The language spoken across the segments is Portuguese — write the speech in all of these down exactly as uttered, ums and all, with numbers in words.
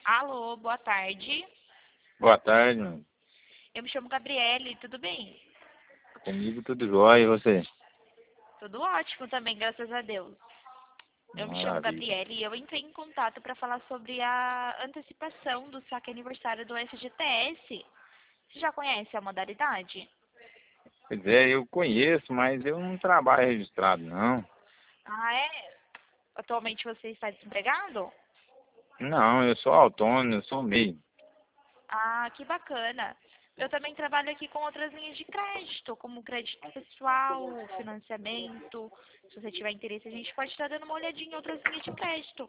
Alô, boa tarde. Boa tarde, mano. Eu me chamo Gabriele, tudo bem? Comigo tudo jóia, e você? Tudo ótimo também, graças a Deus. Eu me chamo Maravilha. Gabriele e eu entrei em contato para falar sobre a antecipação do saque aniversário do F G T S. Você já conhece a modalidade? Pois é, eu conheço, mas eu não trabalho registrado, não. Ah, é? Atualmente você está desempregado? Não, eu sou autônomo, eu sou meio. Ah, que bacana. Eu também trabalho aqui com outras linhas de crédito, como crédito pessoal, financiamento. Se você tiver interesse, a gente pode estar dando uma olhadinha em outras linhas de crédito.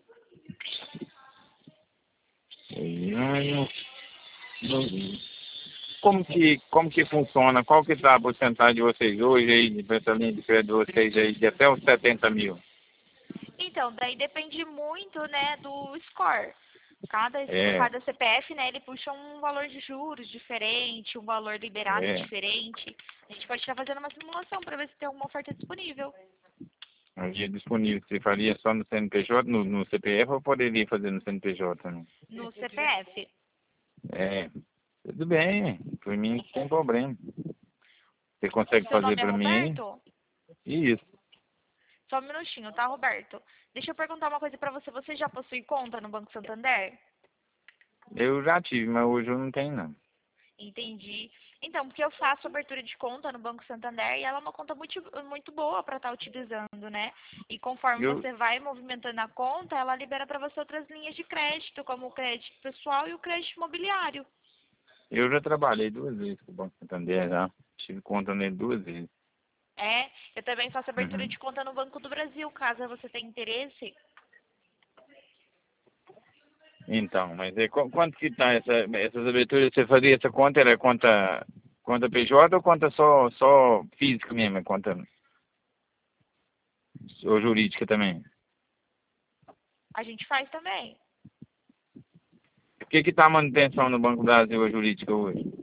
E não- não- não- Como que, como que funciona? Qual que tá a porcentagem de vocês hoje aí, de essa linha de crédito de vocês aí, de até os setenta mil? Então, daí depende muito, né, do score. Cada, É, cada C P F, né, ele puxa um valor de juros diferente, um valor liberado é. diferente. A gente pode estar fazendo uma simulação para ver se tem alguma oferta disponível. Um dia disponível, você faria só no C N P J, no, no C P F ou poderia fazer no C N P J também? No C P F. É, tudo bem, por mim não tem problema. Você consegue Seu fazer nome é para mim aí? Roberto? Isso. Só um minutinho, tá, Roberto? Deixa eu perguntar uma coisa para você. Você já possui conta no Banco Santander? Eu já tive, mas hoje eu não tenho não. Entendi. Então, porque eu faço abertura de conta no Banco Santander e ela é uma conta muito, muito boa para estar utilizando, né? E conforme Eu, você vai movimentando a conta, ela libera para você outras linhas de crédito, como o crédito pessoal e o crédito imobiliário. eu já trabalhei duas vezes com o Banco Santander já. Tive conta nele duas vezes. É, eu também faço abertura Uhum. de conta no Banco do Brasil, caso você tenha interesse. Então, mas é, qu- quanto que tá essa, essas aberturas? Você fazia essa conta, era conta, conta P J ou conta só, só física mesmo? É conta ou jurídica também? A gente faz também. O que que tá a manutenção no Banco do Brasil, a jurídica hoje?